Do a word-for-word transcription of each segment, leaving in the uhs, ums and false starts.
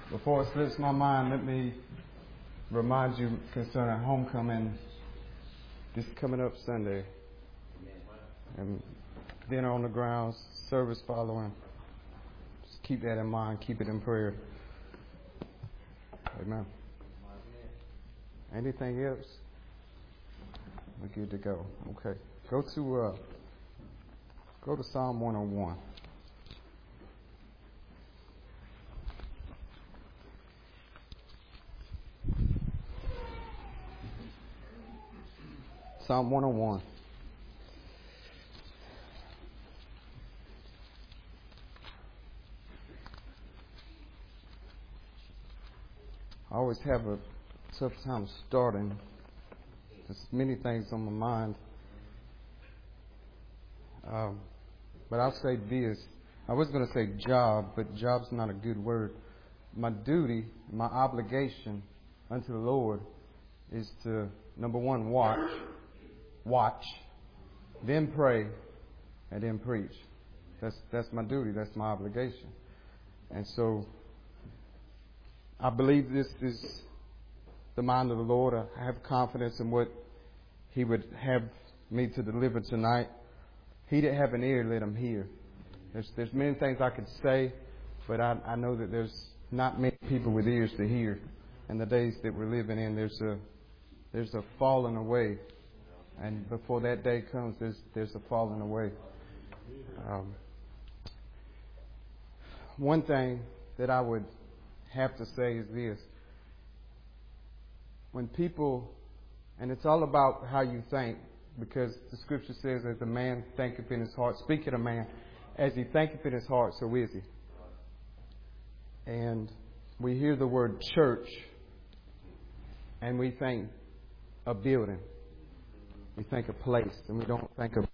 Before it slips my mind, let me remind you concerning homecoming this coming up Sunday. And dinner on the grounds, service following. Just keep that in mind, keep it in prayer. Amen. Anything else? We're good to go. Okay. Go to uh, go to Psalm one oh one. Psalm one oh one. I always have a tough time starting. There's many things on my mind. Um, but I'll say this. I was going to say job, but job's not a good word. My duty, my obligation unto the Lord is to, number one, watch. Watch. Then pray. And then preach. That's that's my duty. That's my obligation. And so I believe this is the mind of the Lord. I have confidence in what He would have me to deliver tonight. He that have an ear, let him hear. There's there's many things I could say, but I, I know that there's not many people with ears to hear. In the days that we're living in, there's a there's a falling away, and before that day comes, there's there's a falling away. Um, one thing that I would have to say is this. When people, and it's all about how you think, because the scripture says, as a man thinketh in his heart, speaketh a man, as he thinketh in his heart, so is he. And we hear the word church, and we think a building. We think a place, and we don't think of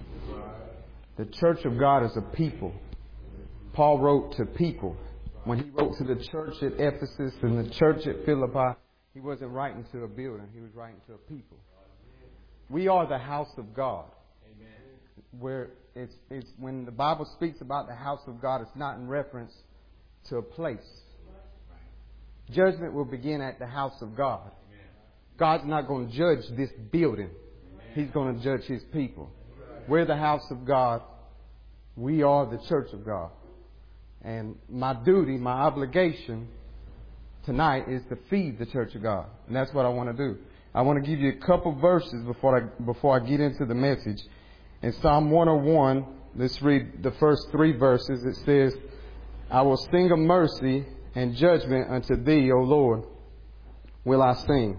the church of God as a people. Paul wrote to people. When he wrote to the church at Ephesus and the church at Philippi, he wasn't writing to a building. He was writing to a people. We are the house of God. Where it's, it's when the Bible speaks about the house of God, it's not in reference to a place. Judgment will begin at the house of God. God's not going to judge this building. He's going to judge His people. We're the house of God. We are the church of God. And my duty, my obligation tonight is to feed the church of God. And that's what I want to do. I want to give you a couple verses before I, before I get into the message. In Psalm one oh one, let's read the first three verses. It says, I will sing of mercy and judgment unto Thee, O Lord, will I sing.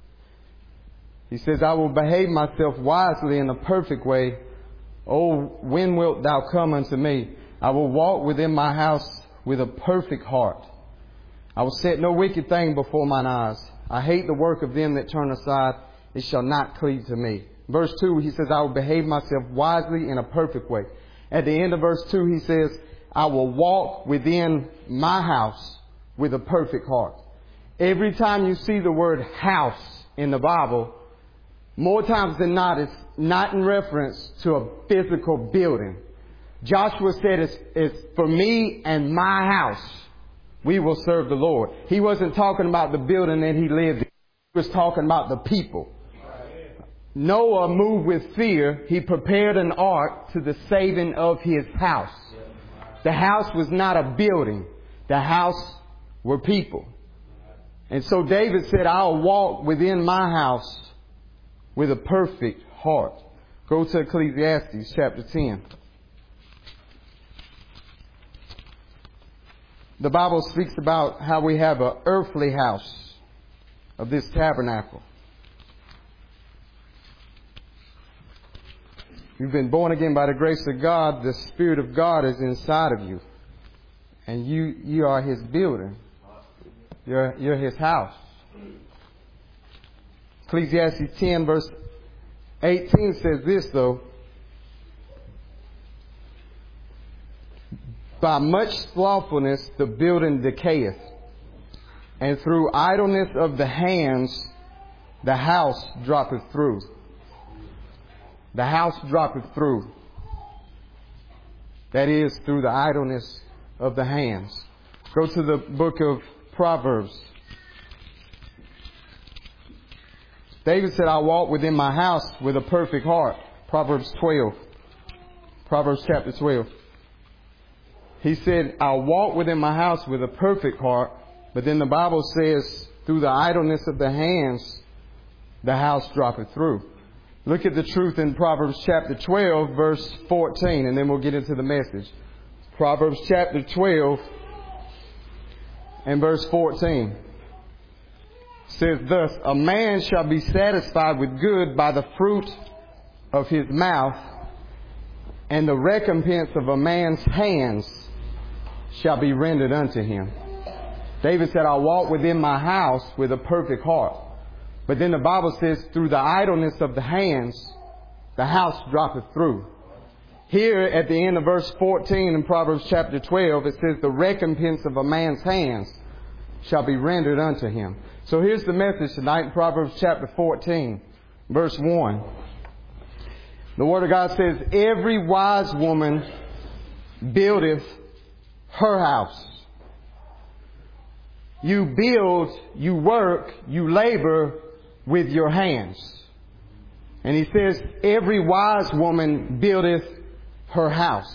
He says, I will behave myself wisely in a perfect way. O, when wilt Thou come unto me? I will walk within my house with a perfect heart. I will set no wicked thing before mine eyes. I hate the work of them that turn aside. It shall not cleave to me. Verse two, he says, I will behave myself wisely in a perfect way. At the end of verse two, he says, I will walk within my house with a perfect heart. Every time you see the word house in the Bible, more times than not, it's not in reference to a physical building. Joshua said, it's, it's for me and my house, we will serve the Lord. He wasn't talking about the building that he lived in. He was talking about the people. Noah moved with fear. He prepared an ark to the saving of his house. The house was not a building. The house were people. And so David said, I'll walk within my house with a perfect heart. Go to Ecclesiastes chapter ten. The Bible speaks about how we have an earthly house of this tabernacle. You've been born again by the grace of God. The Spirit of God is inside of you. And you, you are His building. You're, you're His house. Ecclesiastes ten verse eighteen says this though. By much slothfulness the building decayeth, and through idleness of the hands the house droppeth through. The house droppeth through. That is, through the idleness of the hands. Go to the book of Proverbs. David said, I walk within my house with a perfect heart. Proverbs twelve. Proverbs chapter twelve. He said, I'll walk within my house with a perfect heart. But then the Bible says, through the idleness of the hands, the house droppeth through. Look at the truth in Proverbs chapter twelve, verse fourteen, and then we'll get into the message. Proverbs chapter twelve and verse fourteen says thus, a man shall be satisfied with good by the fruit of his mouth, and the recompense of a man's hands shall be rendered unto him. David said, I walk within my house with a perfect heart. But then the Bible says, through the idleness of the hands, the house droppeth through. Here at the end of verse fourteen in Proverbs chapter twelve, it says, the recompense of a man's hands shall be rendered unto him. So here's the message tonight in Proverbs chapter fourteen, verse one. The Word of God says, every wise woman buildeth her house. You build, you work, you labor with your hands. And he says, every wise woman buildeth her house.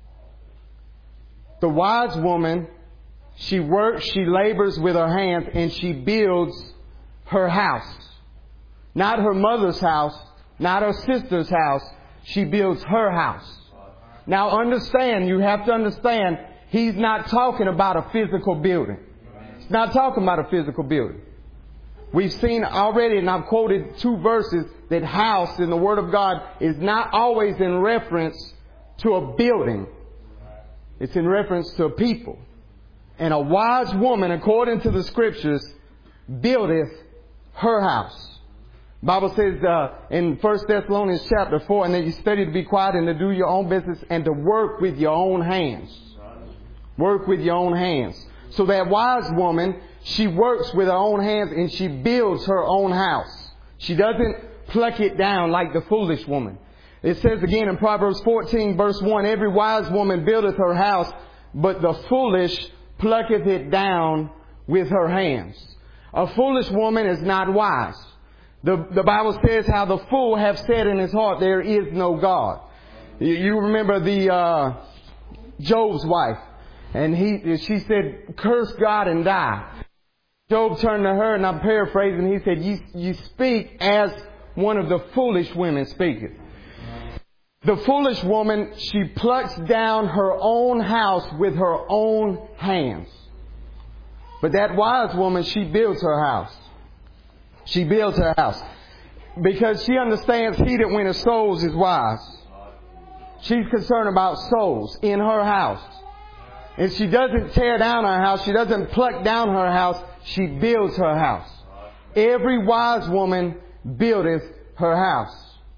The wise woman, she works, she labors with her hands, and she builds her house. Not her mother's house, not her sister's house. She builds her house. Now understand, you have to understand, he's not talking about a physical building. He's not talking about a physical building. We've seen already, and I've quoted two verses, that house in the Word of God is not always in reference to a building. It's in reference to a people. And a wise woman, according to the Scriptures, buildeth her house. The Bible says uh, in First Thessalonians chapter four, and that you study to be quiet and to do your own business and to work with your own hands. Work with your own hands. So that wise woman, she works with her own hands and she builds her own house. She doesn't pluck it down like the foolish woman. It says again in Proverbs fourteen verse one, every wise woman buildeth her house, but the foolish plucketh it down with her hands. A foolish woman is not wise. The, the Bible says how the fool have said in his heart, there is no God. You, you remember the uh, Job's wife. And he, she said, curse God and die. Job turned to her, and I'm paraphrasing, he said, you, you speak as one of the foolish women speaketh. The foolish woman, she plucks down her own house with her own hands. But that wise woman, she builds her house. She builds her house. Because she understands he that winneth souls is wise. She's concerned about souls in her house. And she doesn't tear down her house. She doesn't pluck down her house. She builds her house. Every wise woman buildeth her house.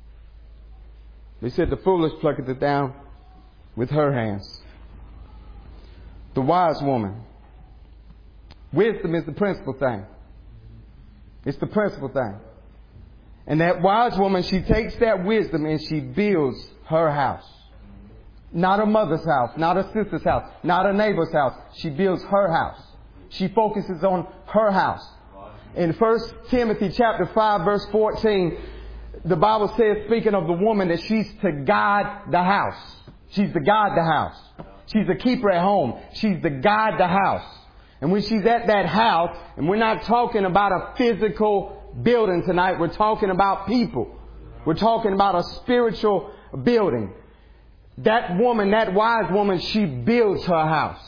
They said the foolish plucketh it down with her hands. The wise woman. Wisdom is the principal thing. It's the principal thing. And that wise woman, she takes that wisdom and she builds her house. Not a mother's house, not a sister's house, not a neighbor's house. She builds her house. She focuses on her house. In First Timothy chapter five verse fourteen, the Bible says, speaking of the woman, that she's to guide the house. She's to guide the house. She's the keeper at home. She's to guide the house. And when she's at that house, and we're not talking about a physical building tonight, we're talking about people. We're talking about a spiritual building. That woman, that wise woman, she builds her house.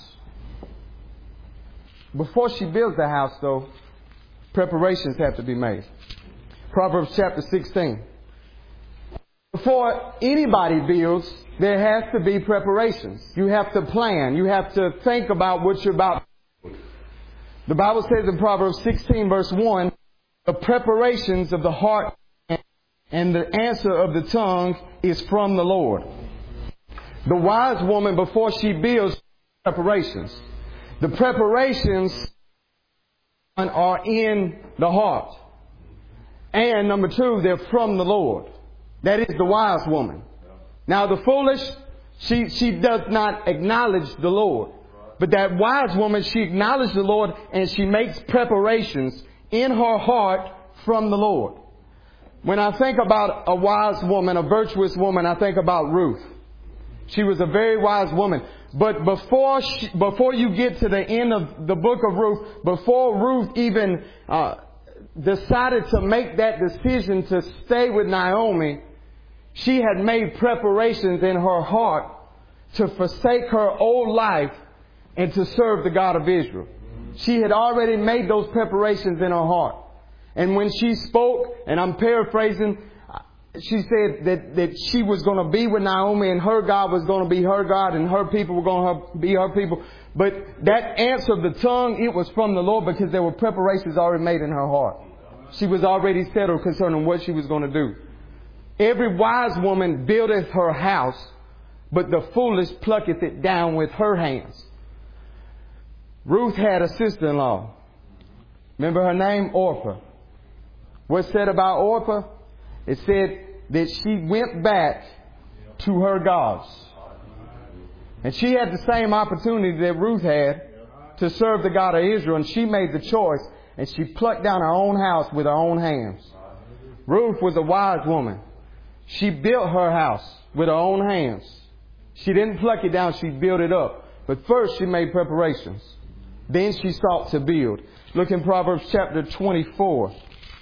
Before she builds the house, though, preparations have to be made. Proverbs chapter sixteen. Before anybody builds, there has to be preparations. You have to plan. You have to think about what you're about. The Bible says in Proverbs sixteen verse one, the preparations of the heart and the answer of the tongue is from the Lord. The wise woman, before she builds, preparations. The preparations are in the heart. And number two, they're from the Lord. That is the wise woman. Now the foolish, she, she does not acknowledge the Lord. But that wise woman, she acknowledged the Lord and she makes preparations in her heart from the Lord. When I think about a wise woman, a virtuous woman, I think about Ruth. She was a very wise woman. But before she, before you get to the end of the book of Ruth, before Ruth even uh, decided to make that decision to stay with Naomi, she had made preparations in her heart to forsake her old life and to serve the God of Israel. She had already made those preparations in her heart. And when she spoke, and I'm paraphrasing, she said that, that she was going to be with Naomi and her God was going to be her God and her people were going to be her people. But that answer of the tongue, it was from the Lord because there were preparations already made in her heart. She was already settled concerning what she was going to do. Every wise woman buildeth her house, but the foolish plucketh it down with her hands. Ruth had a sister-in-law. Remember her name? Orpah. What's said about Orpah? It said that she went back to her gods. And she had the same opportunity that Ruth had to serve the God of Israel. And she made the choice. And she plucked down her own house with her own hands. Ruth was a wise woman. She built her house with her own hands. She didn't pluck it down. She built it up. But first she made preparations. Then she sought to build. Look in Proverbs chapter twenty-four.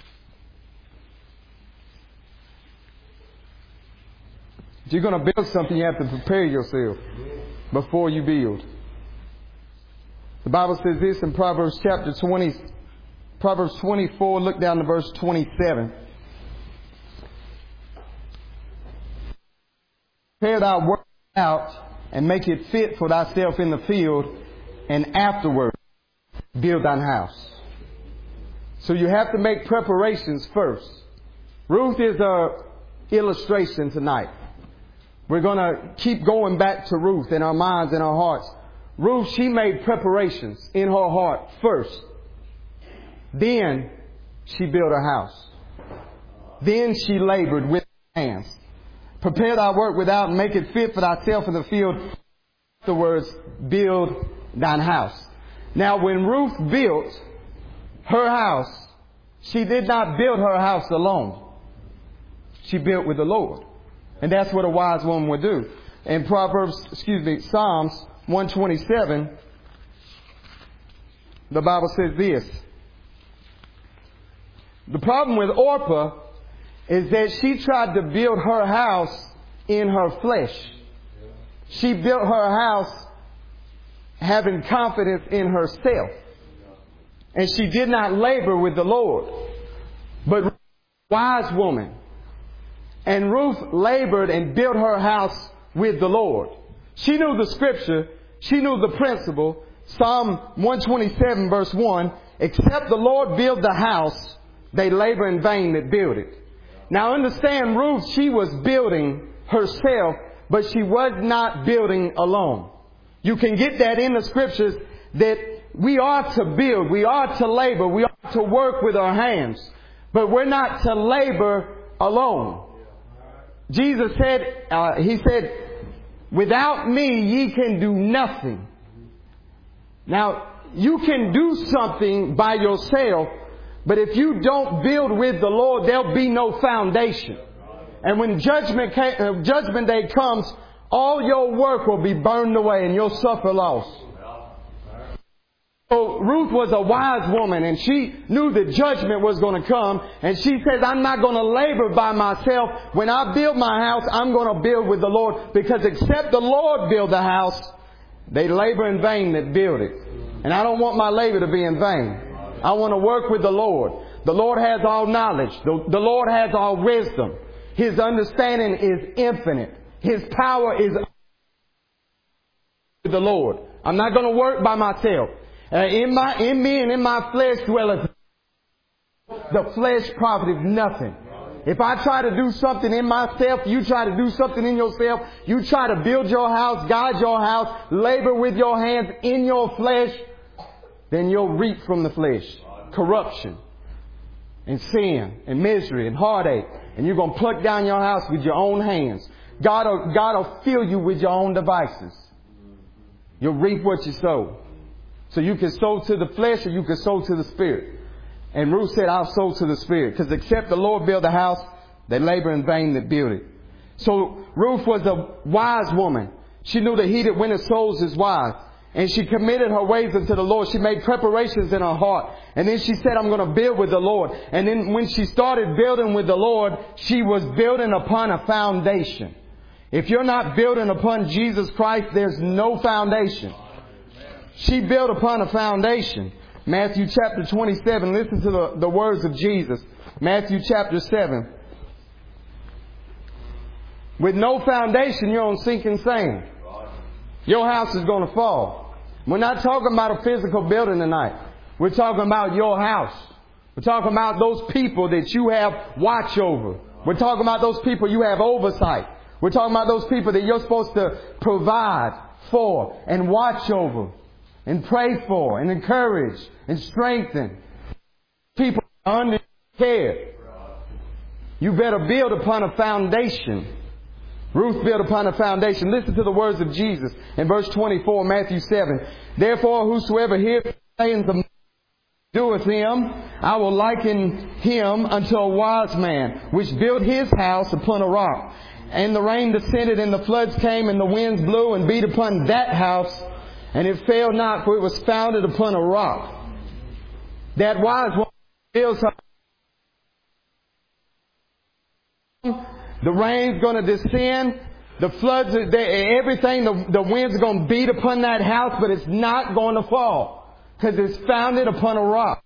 If you're going to build something, you have to prepare yourself before you build. The Bible says this in Proverbs chapter twenty, Proverbs twenty-four, look down to verse twenty-seven. Prepare thy work out and make it fit for thyself in the field, and afterward build thine house. So you have to make preparations first. Ruth is our illustration tonight. We're going to keep going back to Ruth in our minds and our hearts. Ruth, she made preparations in her heart first. Then she built a house. Then she labored with her hands. Prepare thy work without and make it fit for thyself in the field. Afterwards, build thine house. Now, when Ruth built her house, she did not build her house alone. She built with the Lord. And that's what a wise woman would do. In Proverbs, excuse me, Psalms one twenty-seven, the Bible says this. The problem with Orpah is that she tried to build her house in her flesh. She built her house having confidence in herself. And she did not labor with the Lord. But a wise woman. And Ruth labored and built her house with the Lord. She knew the scripture. She knew the principle. Psalm one twenty-seven verse one. Except the Lord build the house, they labor in vain that build it. Now understand, Ruth, she was building herself, but she was not building alone. You can get that in the scriptures that we are to build, we are to labor, we are to work with our hands, but we're not to labor alone. Jesus said, uh, He said, without me ye can do nothing. Now, you can do something by yourself, but if you don't build with the Lord, there'll be no foundation. And when judgment, uh, judgment day comes, all your work will be burned away and you'll suffer loss. So Ruth was a wise woman and she knew that judgment was going to come. And she says, I'm not going to labor by myself. When I build my house, I'm going to build with the Lord. Because except the Lord build the house, they labor in vain that build it. And I don't want my labor to be in vain. I want to work with the Lord. The Lord has all knowledge. The, the Lord has all wisdom. His understanding is infinite. His power is with the Lord. I'm not going to work by myself. Uh, in my, in me and in my flesh dwelleth. The flesh profiteth nothing. If I try to do something in myself, you try to do something in yourself, you try to build your house, guide your house, labor with your hands in your flesh, then you'll reap from the flesh corruption and sin and misery and heartache. And you're going to pluck down your house with your own hands. God will, God will fill you with your own devices. You'll reap what you sow. So you can sow to the flesh or you can sow to the Spirit. And Ruth said, I'll sow to the Spirit. Because except the Lord build a house, they labor in vain that build it. So Ruth was a wise woman. She knew that he that winneth souls is wise. And she committed her ways unto the Lord. She made preparations in her heart. And then she said, I'm going to build with the Lord. And then when she started building with the Lord, she was building upon a foundation. If you're not building upon Jesus Christ, there's no foundation. She built upon a foundation. Matthew chapter twenty-seven. Listen to the, the words of Jesus. Matthew chapter seven. With no foundation, you're on sinking sand. Your house is going to fall. We're not talking about a physical building tonight. We're talking about your house. We're talking about those people that you have watch over. We're talking about those people you have oversight. We're talking about those people that you're supposed to provide for and watch over and pray for and encourage and strengthen. People under care. You better build upon a foundation. Ruth built upon a foundation. Listen to the words of Jesus in verse twenty-four, Matthew seven. Therefore, whosoever heareth the sayings of doeth him, I will liken him unto a wise man, which built his house upon a rock. And the rain descended, and the floods came, and the winds blew and beat upon that house, and it fell not, for it was founded upon a rock. That wise woman builds her. The rain's going to descend. The floods, everything, the, the winds are going to beat upon that house, but it's not going to fall because it's founded upon a rock.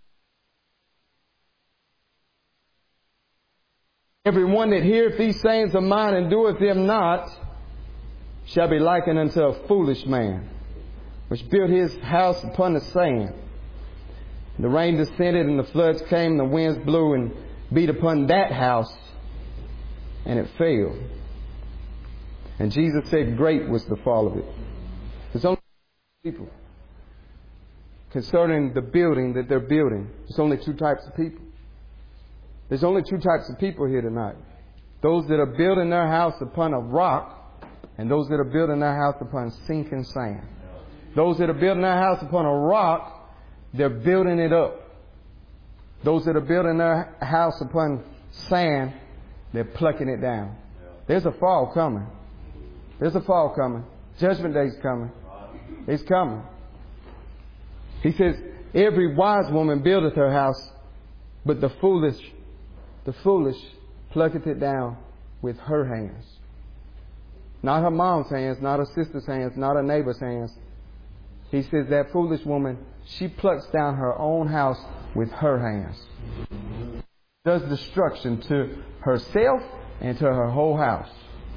Everyone that heareth these sayings of mine and doeth them not shall be likened unto a foolish man, which built his house upon the sand. The rain descended and the floods came, and the winds blew and beat upon that house, and it failed. And Jesus said, great was the fall of it. There's only two people concerning the building that they're building. There's only two types of people. There's only two types of people here tonight. Those that are building their house upon a rock, and those that are building their house upon sinking sand. Those that are building their house upon a rock, they're building it up. Those that are building their house upon sand, they're plucking it down. There's a fall coming. There's a fall coming. Judgment day's coming. It's coming. He says, every wise woman buildeth her house, but the foolish, the foolish plucketh it down with her hands. Not her mom's hands, not her sister's hands, not her neighbor's hands. He says that foolish woman, she plucks down her own house with her hands. Does destruction to herself and to her whole house.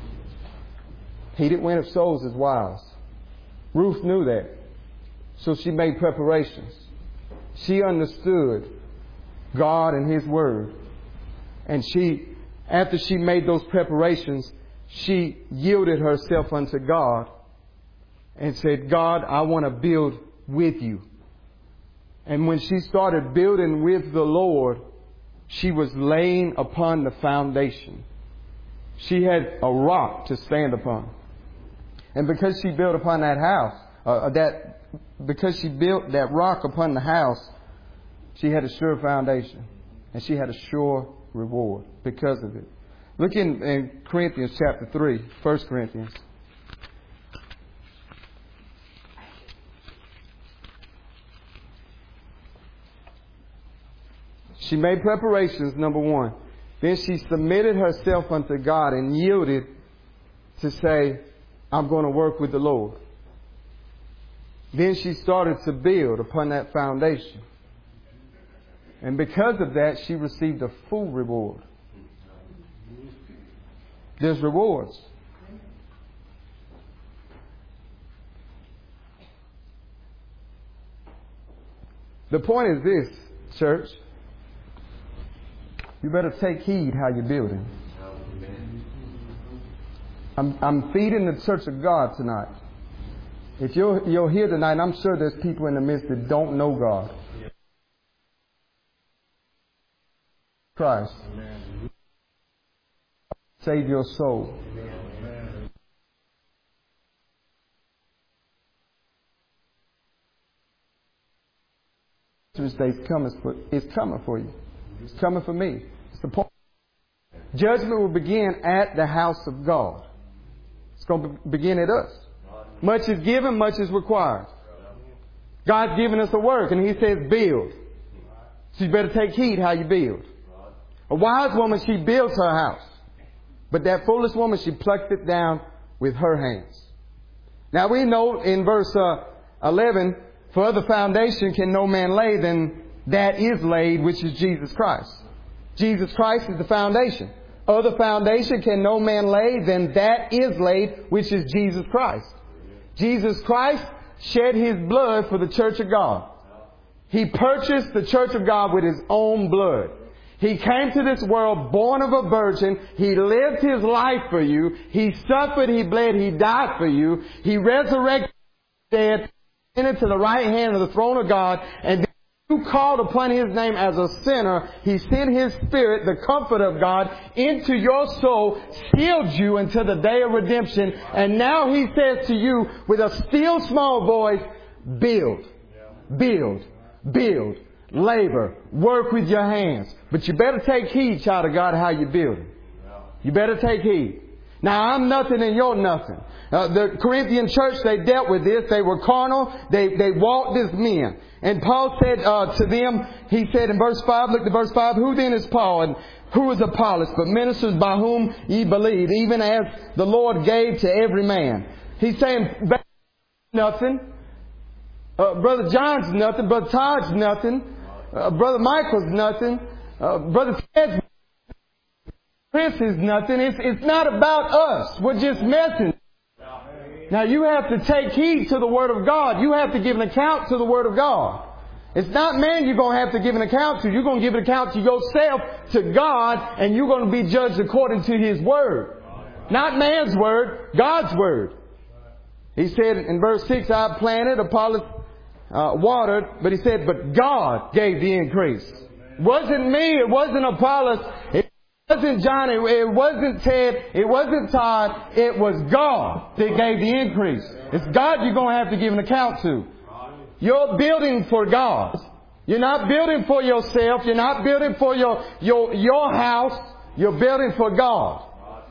He that winneth souls is wise. Ruth knew that. So she made preparations. She understood God and His Word. And she, after she made those preparations, she yielded herself unto God and said, God, I want to build with you. And when she started building with the Lord, she was laying upon the foundation. She had a rock to stand upon. And because she built upon that house, uh, that because she built that rock upon the house, she had a sure foundation. And she had a sure reward because of it. Look in, in Corinthians chapter three, First Corinthians. She made preparations, number one. Then she submitted herself unto God and yielded to say, I'm going to work with the Lord. Then she started to build upon that foundation. And because of that, she received a full reward. There's rewards. The point is this, church. You better take heed how you're building. I'm, I'm feeding the church of God tonight. If you're, you're here tonight, I'm sure there's people in the midst that don't know God. Christ. Amen. Save your soul. Amen. Day is coming for, is coming for you. It's coming for me. It's the point. Judgment will begin at the house of God. It's going to begin at us. Much is given, much is required. God's given us a work, and He says build. So you better take heed how you build. A wise woman, she builds her house. But that foolish woman, she plucked it down with her hands. Now we know in verse uh, eleven, for other foundation can no man lay than that is laid, which is Jesus Christ. Jesus Christ is the foundation. Other foundation can no man lay than that is laid, which is Jesus Christ. Jesus Christ shed His blood for the church of God. He purchased the church of God with His own blood. He came to this world born of a virgin. He lived His life for you. He suffered, He bled, He died for you. He resurrected the dead, ascended to the right hand of the throne of God, and then you called upon His name as a sinner. He sent His Spirit, the comfort of God, into your soul, sealed you until the day of redemption. And now He says to you with a still small voice, build, build, build, labor, work with your hands. But you better take heed, child of God, how you build. You better take heed. Now, I'm nothing and you're nothing. Uh, the Corinthian church, they dealt with this. They were carnal. They, they walked as men. And Paul said uh, to them, he said in verse five, look at verse five, who then is Paul and who is Apollos, but ministers by whom ye believe, even as the Lord gave to every man. He's saying, nothing. Uh, Brother John's nothing. Brother Todd's nothing. Uh, Brother Michael's nothing. Uh, Brother Ted's Chris is nothing. It's, it's not about us. We're just messing. Now you have to take heed to the Word of God. You have to give an account to the Word of God. It's not man you're going to have to give an account to. You're going to give an account to yourself, to God, and you're going to be judged according to His Word. Not man's Word, God's Word. He said in verse six, I planted, Apollos uh, watered, but he said, but God gave the increase. It wasn't me, it wasn't Apollos, it wasn't Johnny, it wasn't Ted, it wasn't Todd, it was God that gave the increase. It's God you're going to have to give an account to. You're building for God. You're not building for yourself. You're not building for your, your, your house. You're building for God.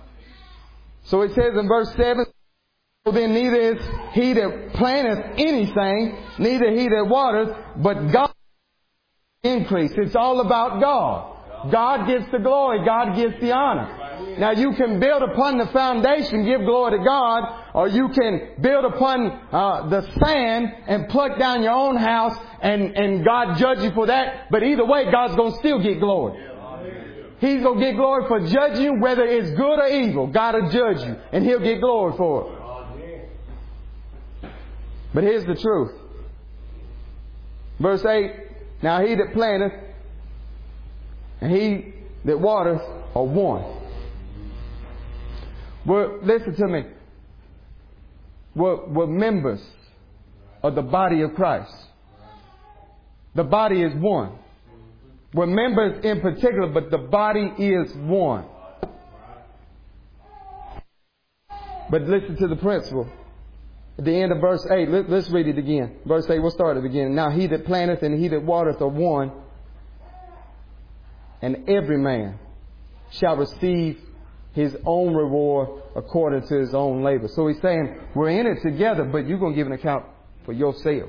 So it says in verse seven, so then neither is he that planteth anything, neither he that watereth, but God increase. It's all about God. God gets the glory. God gets the honor. Now you can build upon the foundation, give glory to God, or you can build upon uh, the sand and pluck down your own house and, and God judge you for that. But either way, God's going to still get glory. He's going to get glory for judging you, whether it's good or evil. God will judge you and He'll get glory for it. But here's the truth. Verse eight, now he that planteth and he that watereth are one. Well, listen to me. We're, we're members of the body of Christ. The body is one. We're members in particular, but the body is one. But listen to the principle. At the end of verse eight, let, let's read it again. Verse eight, we'll start it again. Now he that planteth and he that watereth are one, and every man shall receive his own reward according to his own labor. So he's saying, we're in it together, but you're going to give an account for yourself.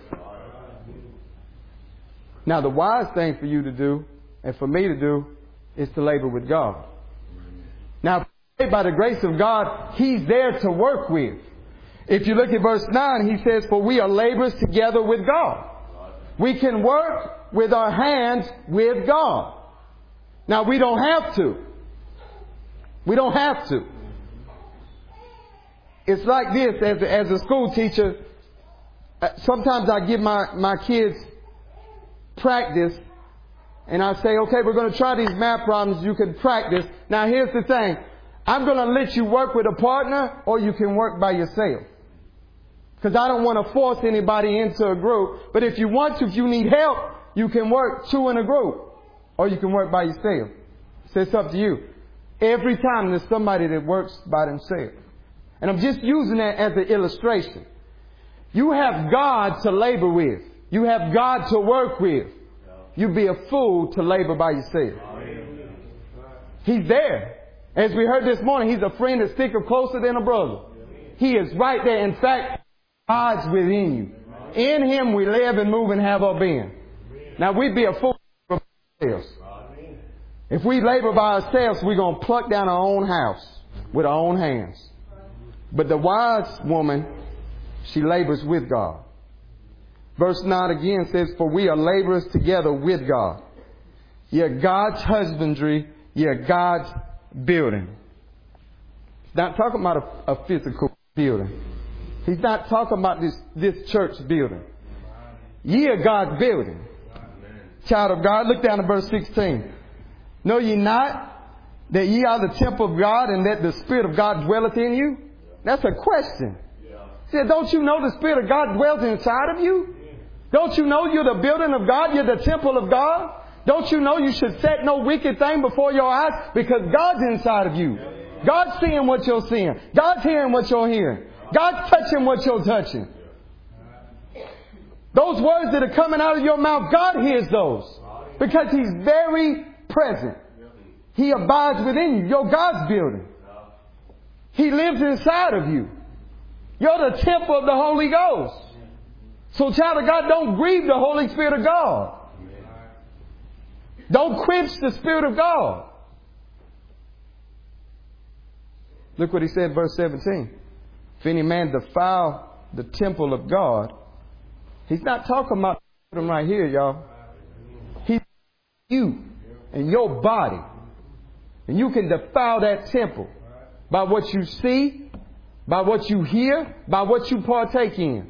Now the wise thing for you to do, and for me to do, is to labor with God. Now, by the grace of God, He's there to work with. If you look at verse nine, he says, for we are laborers together with God. We can work with our hands with God. Now, we don't have to. We don't have to. It's like this, as a, as a school teacher, sometimes I give my, my kids practice, and I say, okay, we're going to try these math problems, you can practice. Now, here's the thing. I'm going to let you work with a partner, or you can work by yourself. Because I don't want to force anybody into a group. But if you want to, if you need help, you can work two in a group. Or you can work by yourself. So it's up to you. Every time there's somebody that works by themselves. And I'm just using that as an illustration. You have God to labor with. You have God to work with. you'd be a fool to labor by yourself. He's there. As we heard this morning, He's a friend that's sticker closer than a brother. He is right there. In fact, God's within you. In Him we live and move and have our being. Now we'd be a fool by ourselves. If we labor by ourselves, we're going to pluck down our own house with our own hands. But the wise woman, she labors with God. Verse nine again says, for we are laborers together with God. You're God's husbandry. You're God's building. He's not talking about a, a physical building. He's not talking about this, this church building. Ye are God's building. Child of God, look down at verse sixteen. Know ye not that ye are the temple of God and that the Spirit of God dwelleth in you? That's a question. He said, don't you know the Spirit of God dwells inside of you? Don't you know you're the building of God? You're the temple of God? Don't you know you should set no wicked thing before your eyes? Because God's inside of you. God's seeing what you're seeing. God's hearing what you're hearing. God's touching what you're touching. Those words that are coming out of your mouth, God hears those. Because He's very present. He abides within you. You're God's building. He lives inside of you. You're the temple of the Holy Ghost. So child of God, don't grieve the Holy Spirit of God. Don't quench the Spirit of God. Look what He said, verse seventeen. If any man defile the temple of God, He's not talking about them right here, y'all. He's you and your body. And you can defile that temple by what you see, by what you hear, by what you partake in.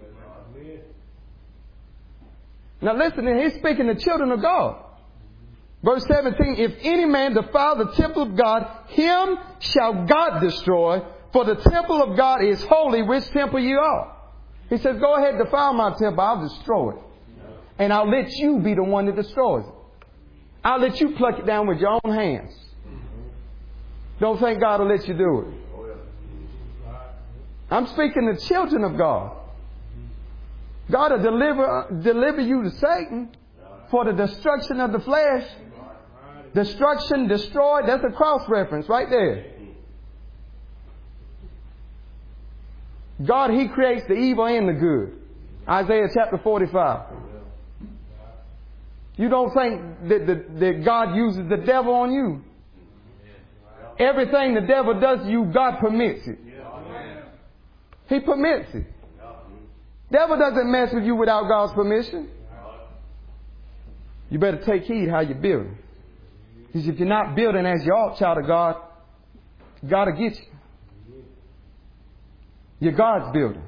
Now listen, He's speaking to children of God. Verse seventeen, if any man defile the temple of God, him shall God destroy, for the temple of God is holy, which temple you are. He says, go ahead, defile my temple, I'll destroy it. And I'll let you be the one that destroys it. I'll let you pluck it down with your own hands. Don't think God will let you do it. I'm speaking to children of God. God will deliver, deliver you to Satan for the destruction of the flesh. Destruction, destroyed, that's a cross reference right there. God, He creates the evil and the good. Isaiah chapter forty-five. You don't think that, that, that God uses the devil on you. Everything the devil does to you, God permits it. He permits it. Devil doesn't mess with you without God's permission. You better take heed how you build. Because if you're not building as you ought, child of God, God will get you. You're God's building.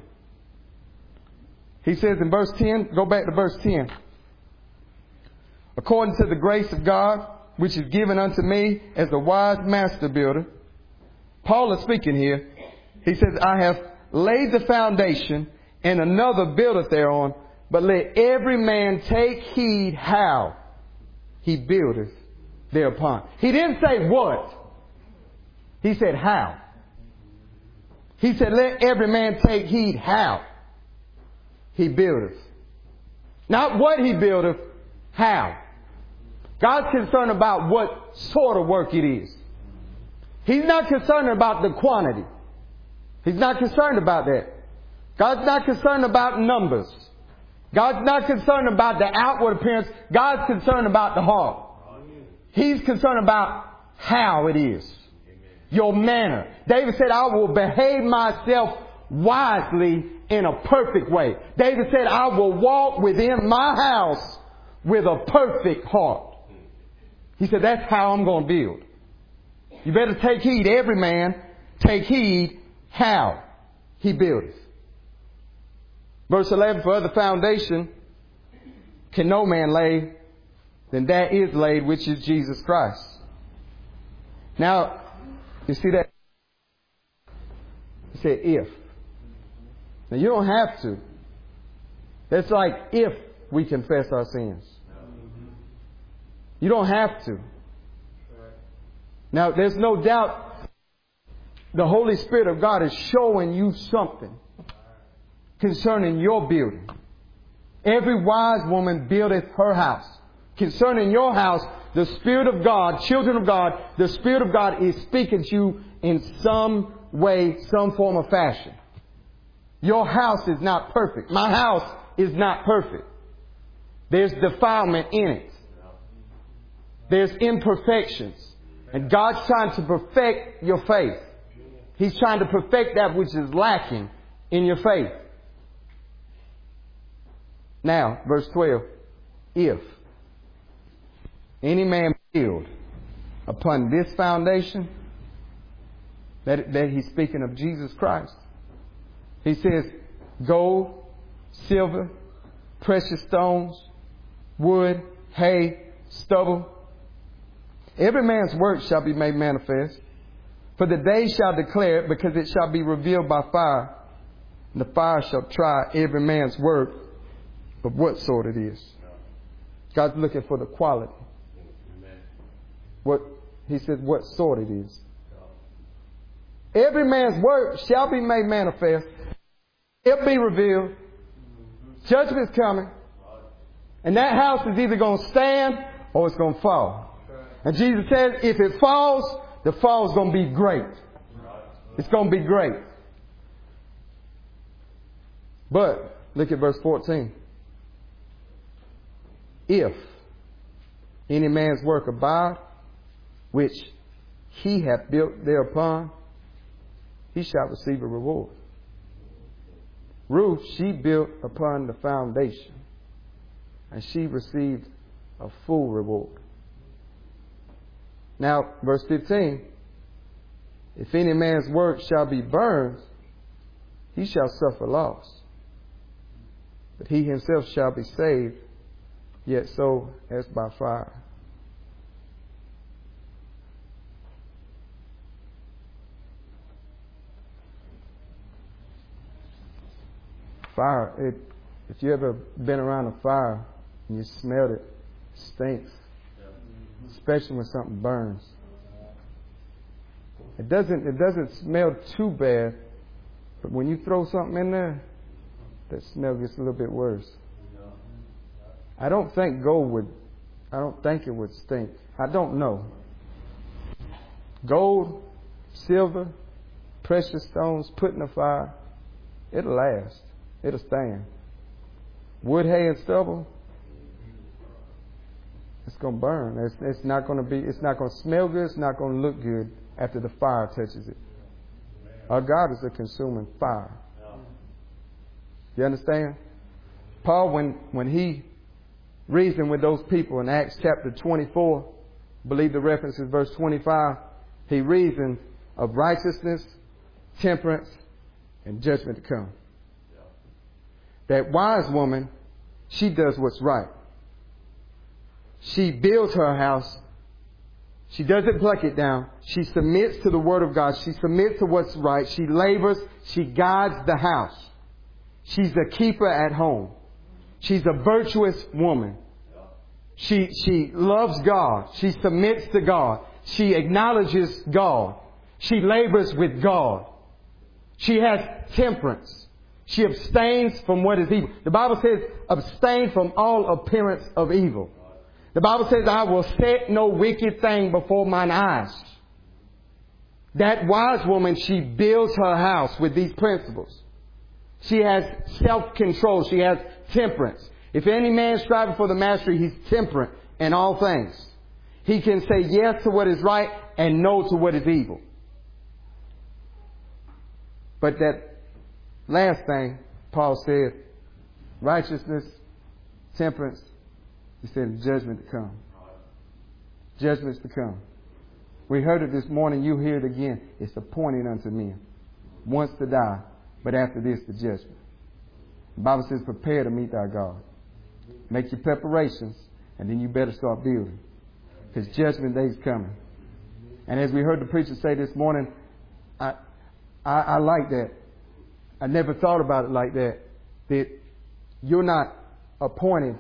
He says in verse ten, go back to verse ten. According to the grace of God, which is given unto me as a wise master builder. Paul is speaking here. He says, I have laid the foundation and another buildeth thereon, but let every man take heed how he buildeth thereupon. He didn't say what. He said how. He said, let every man take heed how he buildeth. Not what he buildeth, how. God's concerned about what sort of work it is. He's not concerned about the quantity. He's not concerned about that. God's not concerned about numbers. God's not concerned about the outward appearance. God's concerned about the heart. He's concerned about how it is. Your manner. David said, I will behave myself wisely in a perfect way. David said, I will walk within my house with a perfect heart. He said, that's how I'm going to build. You better take heed, every man, take heed how he buildeth. Verse eleven, for other foundation can no man lay than that is laid, which is Jesus Christ. Now, you see that? He said, if. Now, you don't have to. That's like if we confess our sins. You don't have to. Now, there's no doubt the Holy Spirit of God is showing you something concerning your building. Every wise woman buildeth her house. concerning your house, the Spirit of God, children of God, the Spirit of God is speaking to you in some way, some form of fashion. Your house is not perfect. My house is not perfect. There's defilement in it. There's imperfections. And God's trying to perfect your faith. He's trying to perfect that which is lacking in your faith. Now, verse twelve. If any man build upon this foundation, that, that he's speaking of Jesus Christ. He says, gold, silver, precious stones, wood, hay, stubble. Every man's work shall be made manifest. For the day shall declare it, because it shall be revealed by fire. And the fire shall try every man's work of what sort it is. God's looking for the quality. What He says, what sort it is. Every man's work shall be made manifest. It'll be revealed. Judgment's coming. And that house is either going to stand or it's going to fall. And Jesus said, if it falls, the fall is going to be great. It's going to be great. But, look at verse fourteen. If any man's work abide, which he hath built thereupon, he shall receive a reward. Ruth, she built upon the foundation, and she received a full reward. Now, verse fifteen. If any man's work shall be burned, he shall suffer loss. But he himself shall be saved, yet so as by fire. Fire, it, if you ever been around a fire and you smelled it, it stinks. Especially when something burns. It doesn't, it doesn't smell too bad, but when you throw something in there, that smell gets a little bit worse. I don't think gold would, I don't think it would stink. I don't know. Gold, silver, precious stones put in the fire, it'll last. It'll stand. Wood, hay, and stubble, it's going to burn. It's, it's not going to be, it's not going to smell good. It's not going to look good after the fire touches it. Our God is a consuming fire. You understand? Paul, when, when he reasoned with those people in Acts chapter twenty-four, I believe the reference is verse twenty-five, he reasoned of righteousness, temperance, and judgment to come. That wise woman, she does what's right. She builds her house. She doesn't pluck it down. She submits to the Word of God. She submits to what's right. She labors. She guides the house. She's a keeper at home. She's a virtuous woman. She, she loves God. She submits to God. She acknowledges God. She labors with God. She has temperance. She abstains from what is evil. The Bible says, abstain from all appearance of evil. The Bible says, I will set no wicked thing before mine eyes. That wise woman, she builds her house with these principles. She has self-control. She has temperance. If any man striving for the mastery, he's temperate in all things. He can say yes to what is right and no to what is evil. But that last thing, Paul said, righteousness, temperance, he said judgment to come. Judgment's to come. We heard it this morning, you hear it again. It's appointed unto men once to die, but after this the judgment. The Bible says, prepare to meet thy God. Make your preparations, and then you better start building. Because judgment day is coming. And as we heard the preacher say this morning, I, I, I like that. I never thought about it like that. That you're not appointed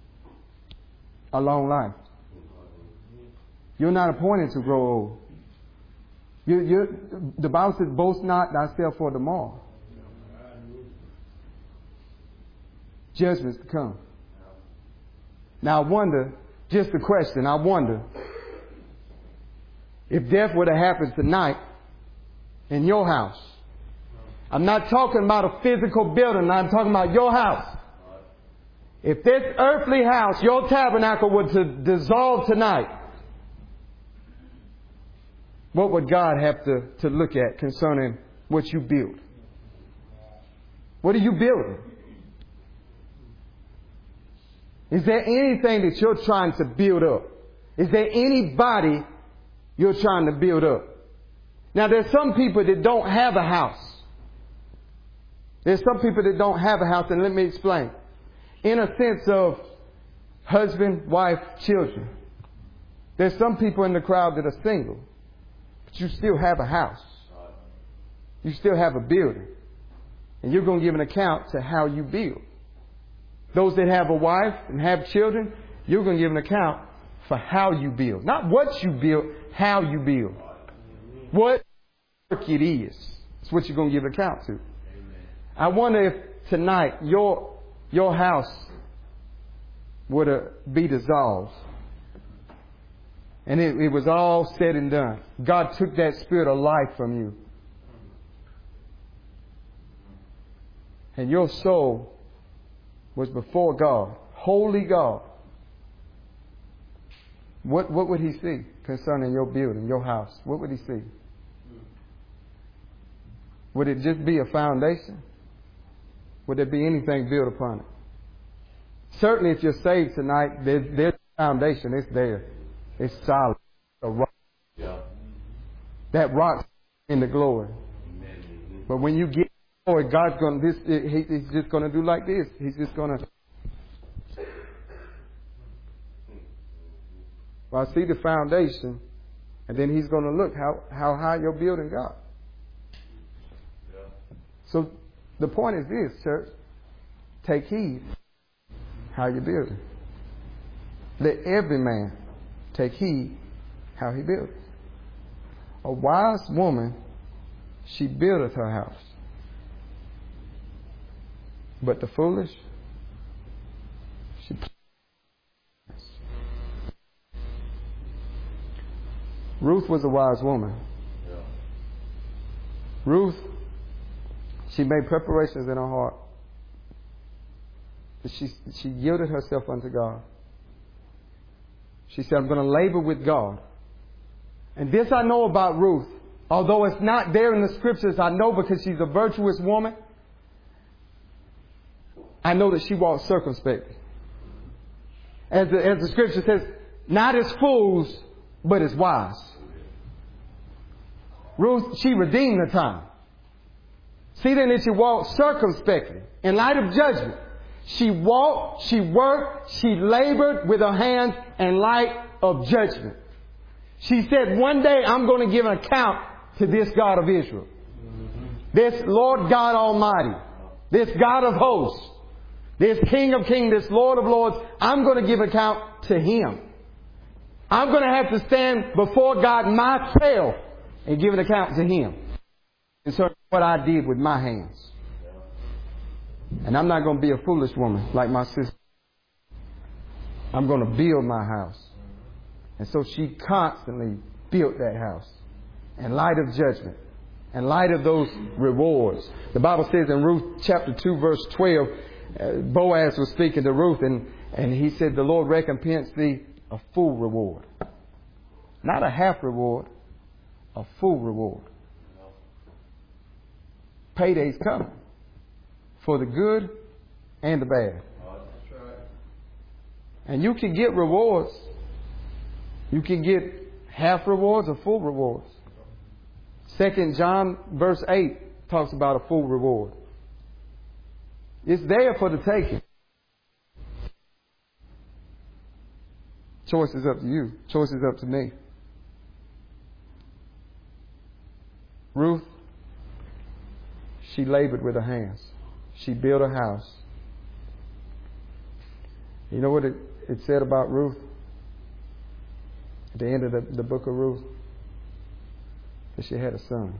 a long life. You're not appointed to grow old. You, you're, the Bible says, boast not thyself for tomorrow. Judgment's to come. Now I wonder Just a question. I wonder if death would have happened tonight in your house. I'm not talking about a physical building. I'm talking about your house. If this earthly house, your tabernacle, were to dissolve tonight, what would God have to, to look at concerning what you build? What are you building? Is there anything that you're trying to build up? Is there anybody you're trying to build up? Now, there's some people that don't have a house. There's some people that don't have a house, and let me explain. In a sense of husband, wife, children. There's some people in the crowd that are single, but you still have a house. You still have a building. And you're going to give an account to how you build. Those that have a wife and have children, you're going to give an account for how you build. Not what you build, how you build. What work it is. That's what you're going to give an account to. I wonder if tonight your your house would uh, be dissolved. And it, it was all said and done. God took that spirit of life from you. And your soul was before God, holy God. What, what would He see concerning your building, your house? What would He see? Would it just be a foundation? Would there be anything built upon it? Certainly if you're saved tonight, there's, there's a foundation. It's there. It's solid. A rock. Yeah. That rock's in the glory. But when you get glory, God's going to, this, he, He's just going to do like this. He's just going to, well, I see the foundation, and then He's going to look how, how high your building got. Yeah. So the point is this, church. Take heed how you're building. Let every man take heed how he builds. A wise woman, she buildeth her house. But the foolish, she Ruth was a wise woman. Yeah. Ruth, she made preparations in her heart. She, she yielded herself unto God. She said, I'm going to labor with God. And this I know about Ruth. Although it's not there in the scriptures, I know because she's a virtuous woman. I know that she walked circumspectly. As the, as the scripture says, not as fools, but as wise. Ruth, she redeemed the time. See then that she walked circumspectly in light of judgment. She walked, she worked, she labored with her hands in light of judgment. She said, one day I'm going to give an account to this God of Israel. This Lord God Almighty. This God of hosts. This King of Kings, this Lord of Lords. I'm going to give account to Him. I'm going to have to stand before God myself and give an account to Him concerning what I did with my hands. And I'm not going to be a foolish woman like my sister. I'm going to build my house. And so she constantly built that house in light of judgment, in light of those rewards. The Bible says in Ruth chapter two verse twelve, uh, Boaz was speaking to Ruth and, and he said, the Lord recompense thee a full reward. Not a half reward, a full reward. Payday's coming. For the good and the bad. And you can get rewards. You can get half rewards or full rewards. Second John verse eight talks about a full reward. It's there for the taking. Choice is up to you. Choice is up to me. Ruth, she labored with her hands. She built a house. You know what it, it said about Ruth? At the end of the, the book of Ruth? That she had a son.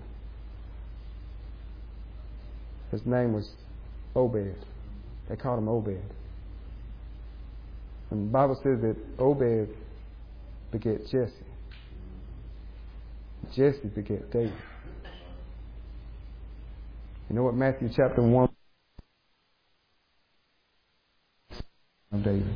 His name was Obed. They called him Obed. And the Bible says that Obed begat Jesse. Jesse begat David. You know what Matthew chapter one of David.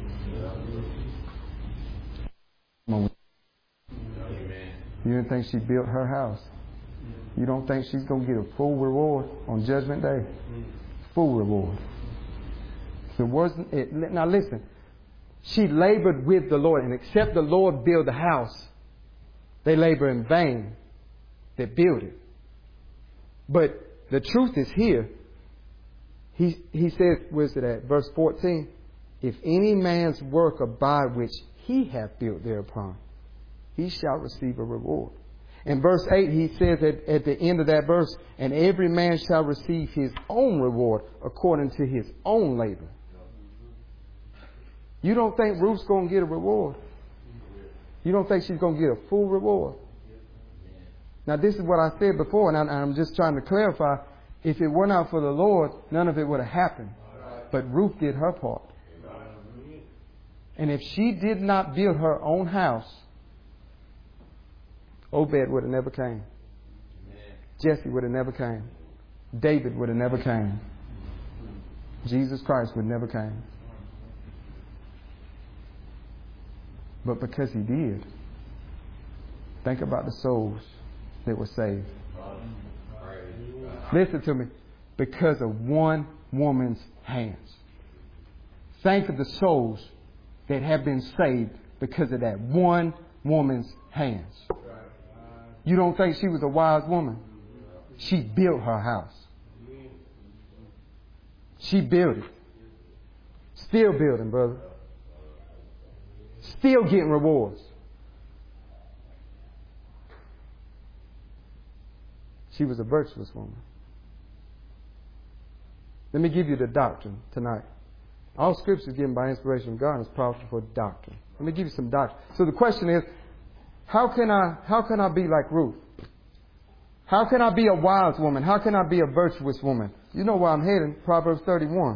You didn't think she built her house. You don't think she's going to get a full reward on Judgment Day? Full reward. So wasn't it? Now listen. She labored with the Lord, and except the Lord build the house, they labor in vain that build it. But the truth is here. He he says, where's it at? Verse fourteen. If any man's work abide which he hath built thereupon, he shall receive a reward. In verse eight, he says at, at the end of that verse, and every man shall receive his own reward according to his own labor. You don't think Ruth's going to get a reward? You don't think she's going to get a full reward? Now, this is what I said before, and I'm just trying to clarify. If it were not for the Lord, none of it would have happened. But Ruth did her part. And if she did not build her own house, Obed would have never came. Jesse would have never came. David would have never came. Jesus Christ would never came. But because he did, think about the souls that were saved. Listen to me. Because of one woman's hands. Think of the souls that have been saved because of that one woman's hands. You don't think she was a wise woman? She built her house. She built it. Still building, brother. Still getting rewards. She was a virtuous woman. Let me give you the doctrine tonight. All Scripture is given by inspiration of God and is powerful for doctrine. Let me give you some doctrine. So the question is, how can I how can I be like Ruth? How can I be a wise woman? How can I be a virtuous woman? You know where I'm heading, Proverbs thirty-one.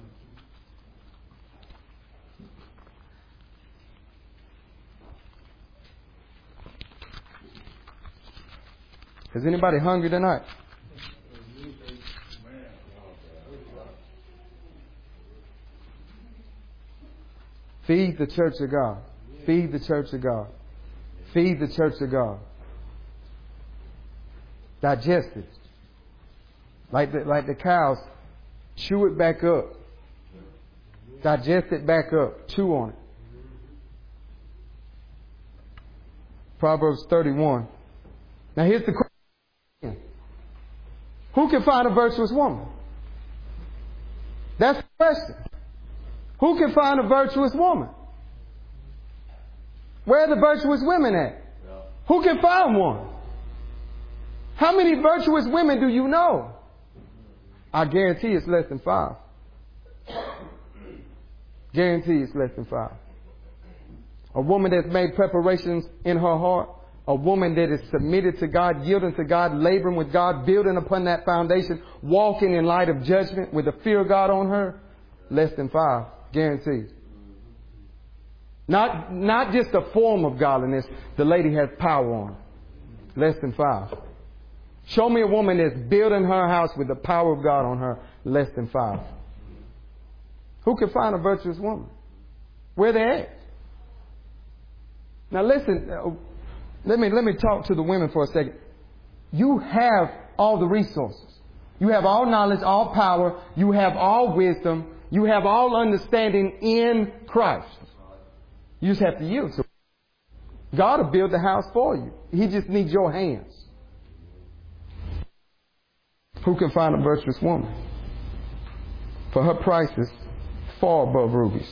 Is anybody hungry tonight? Feed the church of God. Feed the church of God. Feed the church of God. Digest it. Like the, like the cows, chew it back up. Digest it back up. Chew on it. Proverbs thirty-one. Now here's the question. Who can find a virtuous woman? That's the question. Who can find a virtuous woman? Where are the virtuous women at? Yeah. Who can find one? How many virtuous women do you know? I guarantee it's less than five. Guarantee it's less than five. A woman that's made preparations in her heart. A woman that is submitted to God, yielding to God, laboring with God, building upon that foundation, walking in light of judgment with the fear of God on her. Less than five. Guaranteed. Not, not just a form of godliness. The lady has power on her. Less than five. Show me a woman that's building her house with the power of God on her. Less than five. Who can find a virtuous woman? Where they at? Now listen, uh, let me, let me talk to the women for a second. You have all the resources. You have all knowledge, all power. You have all wisdom. You have all understanding in Christ. You just have to yield to Him. God will build the house for you. He just needs your hands. Who can find a virtuous woman? For her price is far above rubies.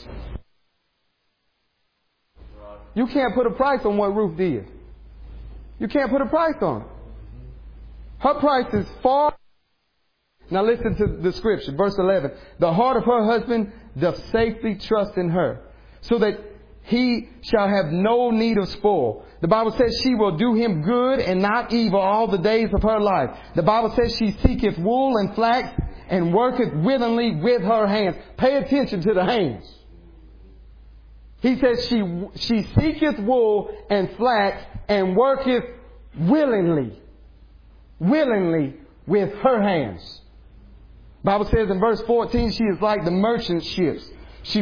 You can't put a price on what Ruth did. You can't put a price on it. Her price is far. Now listen to the scripture, verse eleven. The heart of her husband doth safely trust in her, so that he shall have no need of spoil. The Bible says she will do him good and not evil all the days of her life. The Bible says she seeketh wool and flax and worketh willingly with her hands. Pay attention to the hands. He says she, she seeketh wool and flax and worketh willingly. Willingly with her hands. Bible says in verse fourteen, she is like the merchant ships. She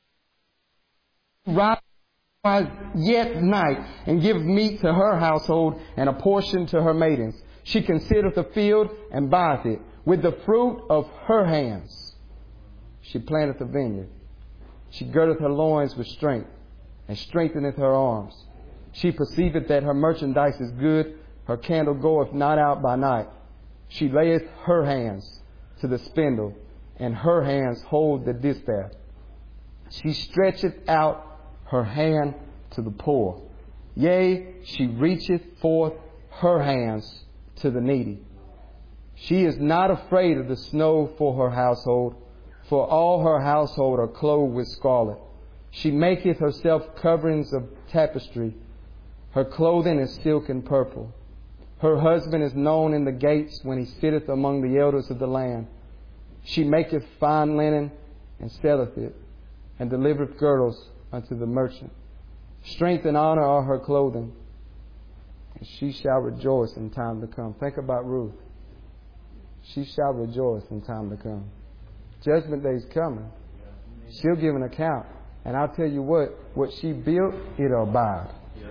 rises yet night and gives meat to her household and a portion to her maidens. She considereth the field and buyeth it. With the fruit of her hands she planteth a vineyard. She girdeth her loins with strength and strengtheneth her arms. She perceiveth that her merchandise is good. Her candle goeth not out by night. She layeth her hands to the spindle, and her hands hold the distaff. She stretcheth out her hand to the poor. Yea, she reacheth forth her hands to the needy. She is not afraid of the snow for her household, for all her household are clothed with scarlet. She maketh herself coverings of tapestry. Her clothing is silk and purple. Her husband is known in the gates when he sitteth among the elders of the land. She maketh fine linen and selleth it, and delivereth girdles unto the merchant. Strength and honor are her clothing, and she shall rejoice in time to come. Think about Ruth. She shall rejoice in time to come. Judgment day is coming. She'll give an account. And I'll tell you what, what she built, it'll abide.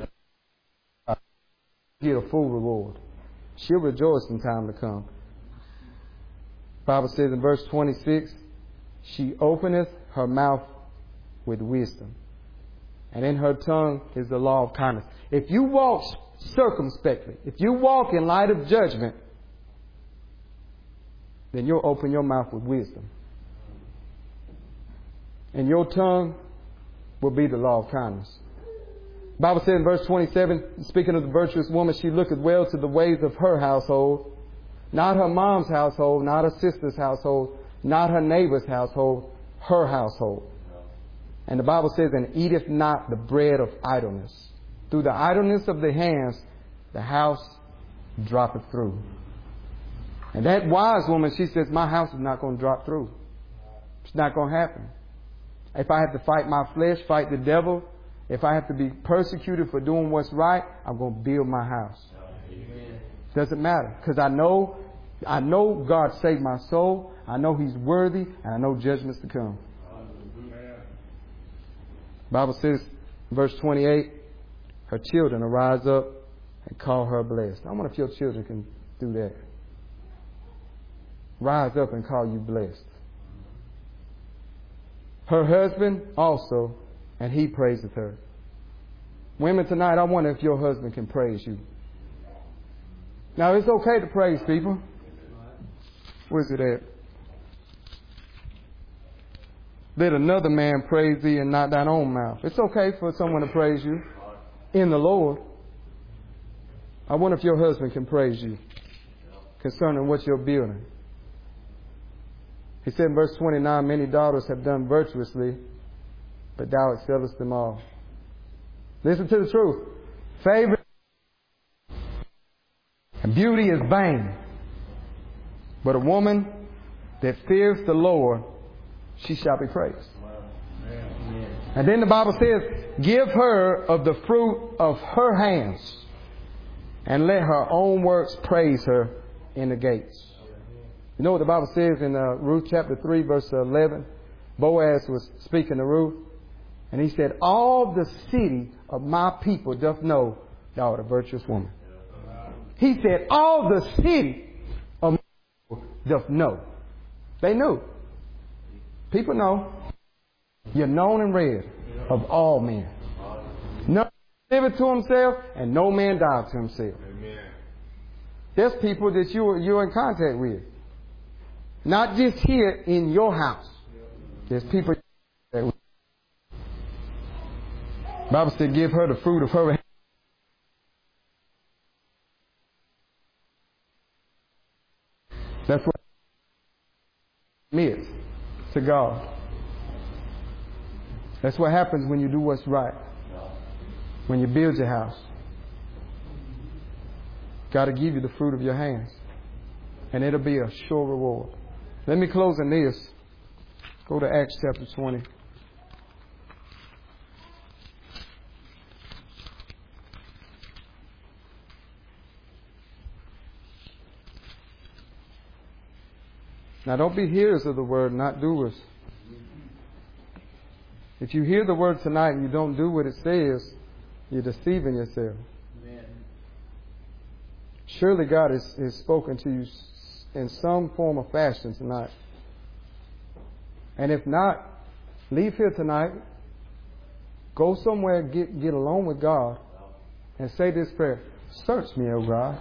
Get a full reward. She'll rejoice in time to come. The Bible says in verse twenty-six, she openeth her mouth with wisdom, and in her tongue is the law of kindness. If you walk circumspectly, if you walk in light of judgment, then you'll open your mouth with wisdom. And your tongue will be the law of kindness. The Bible says in verse twenty-seven, speaking of the virtuous woman, she looketh well to the ways of her household, not her mom's household, not her sister's household, not her neighbor's household, her household. And the Bible says, and eateth not the bread of idleness. Through the idleness of the hands, the house droppeth through. And that wise woman, she says, my house is not going to drop through. It's not going to happen. If I have to fight my flesh, fight the devil, if I have to be persecuted for doing what's right, I'm going to build my house. Amen. Doesn't matter. Because I know, I know God saved my soul. I know He's worthy. And I know judgment's to come. Amen. Bible says, verse twenty-eight, her children will rise up and call her blessed. I wonder if your children can do that. Rise up and call you blessed. Her husband also, and he praiseth her. Women, tonight, I wonder if your husband can praise you. Now, it's okay to praise people. Where's it at? Let another man praise thee and not thine own mouth. It's okay for someone to praise you in the Lord. I wonder if your husband can praise you concerning what you're building. He said in verse twenty-nine, many daughters have done virtuously, but thou excellest them all. Listen to the truth. Favor and beauty is vain, but a woman that fears the Lord, she shall be praised. And then the Bible says, give her of the fruit of her hands, and let her own works praise her in the gates. You know what the Bible says in uh, Ruth chapter three, verse eleven? Boaz was speaking to Ruth, and he said, all the city of my people doth know thou art a virtuous woman. He said, all the city of my people doth know. They knew. People know. You're known and read of all men. No man liveth to himself, and no man dieth to himself. There's people that you, you're in contact with. Not just here in your house. There's people. The Bible said, give her the fruit of her hand. That's what it is to God. That's what happens when you do what's right. When you build your house. Got to give you the fruit of your hands. And it'll be a sure reward. Let me close on this. Go to Acts chapter twenty. Now don't be hearers of the word, not doers. If you hear the word tonight and you don't do what it says, you're deceiving yourself. Amen. Surely God has, has spoken to you in some form or fashion tonight. And if not, leave here tonight, go somewhere, get, get alone with God, and say this prayer. Search me, O God.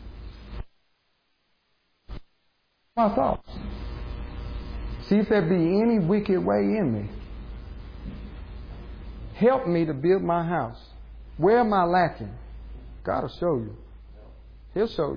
My thoughts. See if there be any wicked way in me. Help me to build my house. Where am I lacking? God will show you. He'll show you.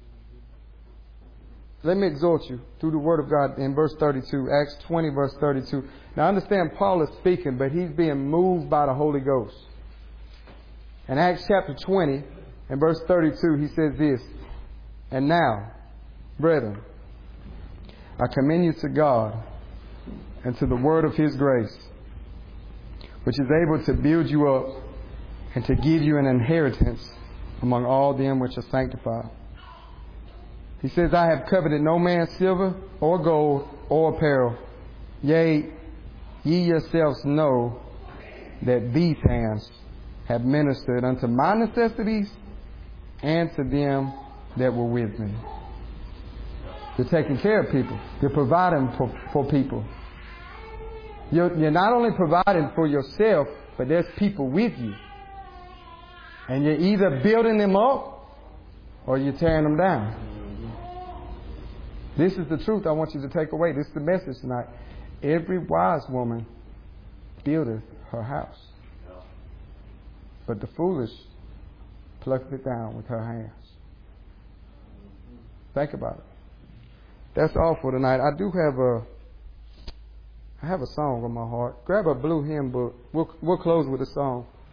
Let me exhort you through the Word of God in verse thirty-two, Acts twenty, verse thirty-two. Now understand Paul is speaking, but he's being moved by the Holy Ghost. In Acts chapter twenty, and verse thirty-two, he says this, and now, brethren, I commend you to God and to the word of His grace, which is able to build you up and to give you an inheritance among all them which are sanctified. He says, I have coveted no man's silver or gold or apparel. Yea, ye yourselves know that these hands have ministered unto my necessities and to them that were with me. You're taking care of people. You're providing for, for people. You're, you're not only providing for yourself, but there's people with you. And you're either building them up or you're tearing them down. This is the truth I want you to take away. This is the message tonight. Every wise woman buildeth her house, but the foolish plucketh it down with her hands. Think about it. That's all for tonight. I do have a I have a song on my heart. Grab a blue hymn book. We'll, we'll close with a song.